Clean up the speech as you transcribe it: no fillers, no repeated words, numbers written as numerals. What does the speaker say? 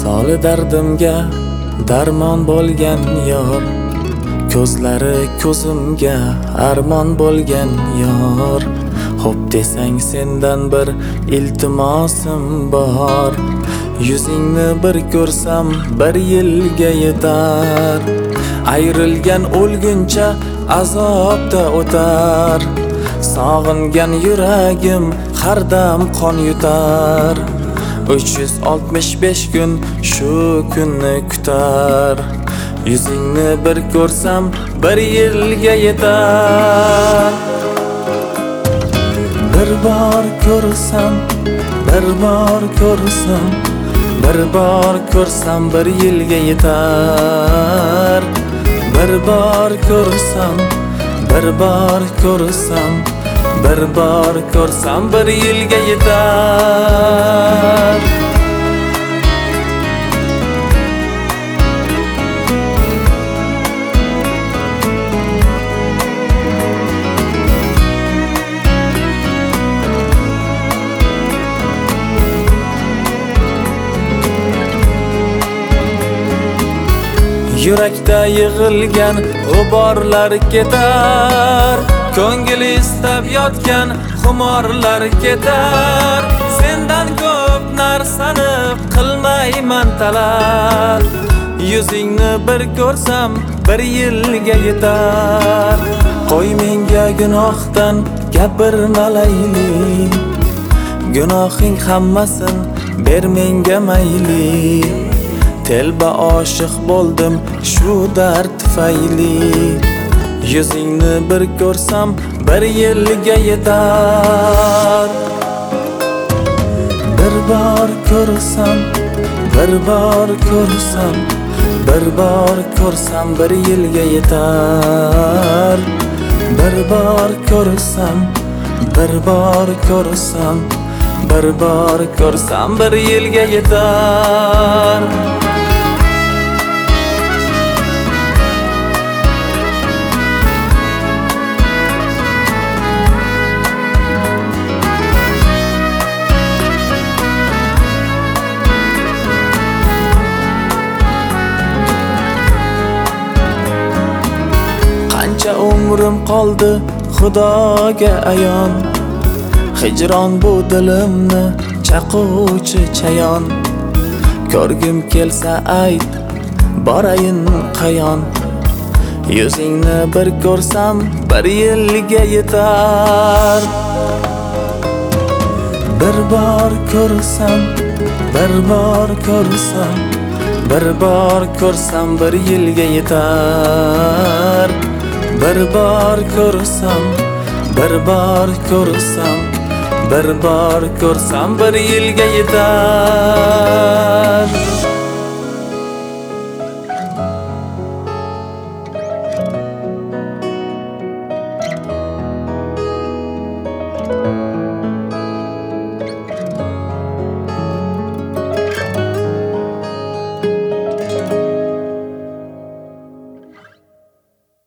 Misoli dardimga darmon bo'lgan yor, ko'zlari ko'zimga armon bo'lgan yor. Xo'p desang sendan bir iltimosim bor, yuzingni bir ko'rsam bir yilga yetar. Ayrilgan o'lguncha azobda o'tar, sog'ingan yuragim har dam qon yutar. 365 kun shu kunni kutar, yuzingni bir ko'rsam bir yilga yetar. Bir bor ko'rsam, bir bor ko'rsam, bir bor ko'rsam bir yilga yetar. Bir bor ko'rsam, bir bor ko'rsam, bir bor ko'rsam bir yilga yetar. Yurakda yig'ilgan g'uborlar ketar, ko'ngil istab yotgan xumorlar ketar. Sendan ko'p narsani qilmayman talab, yuzingni bir ko'rsam bir yilga yetar. Qo'y menga gunohdan gapirmalayli, gunohing hammasin ber menga mayli. Telba oshiq bo'ldim shu dard tufayli, yuzingni bir ko'rsam bir yilga yetar. Bir bor ko'rsam, bir bor ko'rsam, bir bor ko'rsam bir yilga yetar. Bir bor ko'rsam, bir bor ko'rsam, bir bor ko'rsam bir yilga yetar. Qancha umrim qoldi Xudoga ayon, hijron bu dilimni chaquvchi chayon. Ko'rgim kelsa ayt, borayin qayon, yuzingni bir ko'rsam bir yilga yetar. Bir bor ko'rsam, bir bor ko'rsam, bir bor ko'rsam bir yilga yetar. Bir bor ko'rsam, bir bor ko'rsam, bir bor ko'rsam bir yilga yetar.